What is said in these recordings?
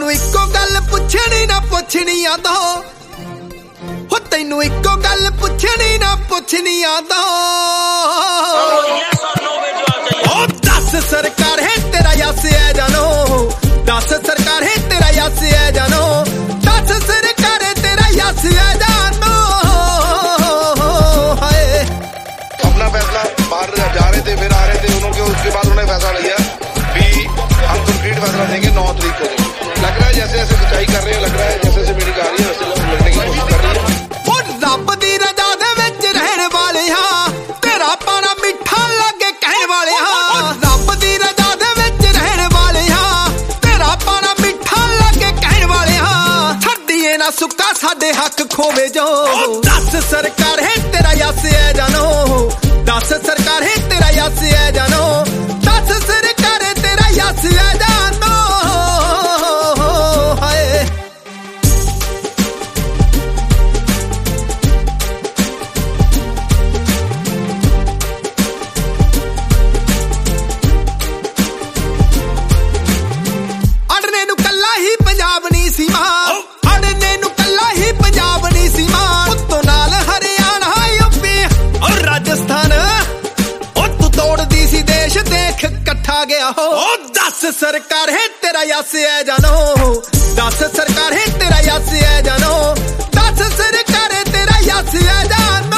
ਤੈਨੂੰ ਇੱਕੋ ਗੱਲ ਪੁੱਛਣੀ ਨਾ ਪੁੱਛਣੀ ਆਂਦਾ ਹੋ ਤੈਨੂੰ ਇੱਕੋ ਗੱਲ ਪੁੱਛਣੀ ਨਾ ਪੁੱਛਣੀ ਆਂਦਾ ਉਹ ਦੱਸ ਸਰਕਾਰ ਹੈ ਤੇਰਾ ਯਸ ਹੈ ਜਾਨੋ ਦੱਸ ਸਰਕਾਰ ਹੈ ਤੇਰਾ ਯਸ ਹੈ ਜਾਨੋ ਦੱਸ सरकार है तेरा यस है जानो हाय अपना फैसला बाहर जा रहे थे फिर आ रहे थे उन्होंने उसके बाद उन्होंने फैसला लिया भी हम कंक्रीट फैसला देंगे 9 तारीख को लग रहा है जैसे जैसे सिंचाई कर रहे हैं लग रहा है जैसे जैसे मीटिंग आ रही है वैसे लोग लड़ने की कोशिश कर रही है रब दी रजा दे विच रहण वाले हां तेरा पाना मिठा लगे कहण वाले हां रब दी रजा दे विच रहण वाले हां तेरा पाना मिठा लगे कहण वाले हां छड्डीए ना सुक्का साडे हक खोवे जो दस सरकार है तेरा यस है जानो दस सरकार है तेरा यस है जानो दस सरकार है तेरा यस है जानो हाय ਅੜਨੇ ਨੂੰ ਕੱਲਾ ਹੀ ਪੰਜਾਬ ਨਹੀਂ ਸੀ ਮਾਂ ਅੜਨੇ ਨੂੰ ਕੱਲਾ ਹੀ ਪੰਜਾਬ ਨਹੀਂ ਸੀ ਮਾਂ ਉੱਤੋਂ ਨਾਲ ਹਰਿਆਣਾ ਯੂਪੀ ਔਰ ਰਾਜਸਥਾਨ ਉਹ ਤੂੰ ਤੋੜਦੀ ਸੀ ਦੇਸ਼ ਦੇਖ ਇਕੱਠਾ ਗਿਆ ਹੋ ਦੱਸ ਸਰਕਾਰ ਹੈ ਤੇਰਾ ਯਸ ਹੈ ਜਾਨੋ ਦੱਸ ਸਰਕਾਰ ਹੈ ਤੇਰਾ ਯਸ ਹੈ ਜਾਨੋ ਦੱਸ ਸਰਕਾਰ ਹੈ ਤੇਰਾ ਯਸ ਹੈ ਜਾਨੋ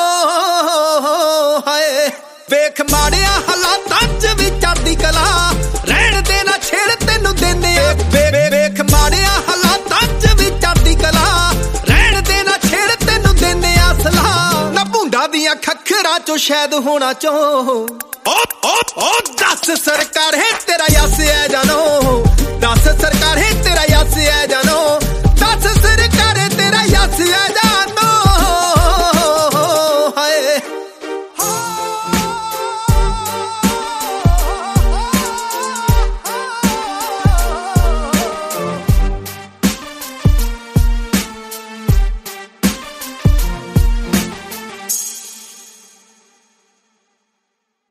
ਹਾਏ ਵੇਖ ਮਾੜਿਆ ਹਾਲਾਤਾਂ 'ਚ ਵੀ ਚੜ੍ਹਦੀ ਕਲਾ ਰਹਿਣ ਦੇ ਨਾ ਛੇੜ ਤੈਨੂੰ ਦਿੰਦੇ ਆ ਵੇਖ ਮਾੜਿਆ ਹਾਲਾਤਾਂ 'ਚ ਵੀ ਚੜ੍ਹਦੀ ਕਲਾ ਰਹਿਣ ਦੇ ਨਾ ਛੇੜ ਤੈਨੂੰ ਦਿੰਦੇ ਆ ਸਲਾਹ ਨਾ ਭੁੰਡਾ ਦੀਆਂ ਖੱਖਰਾਂ 'ਚੋਂ ਸ਼ਾਇਦ ਹੋਣਾ ਚੋ ਦੱਸ ਸਰਕਾਰ ਹੈ ਤੇਰਾ ਯਸ ਹੈ ਜਾਨੋ ਦੱਸ ਸਰਕਾਰ ਹੈ ਤੇਰਾ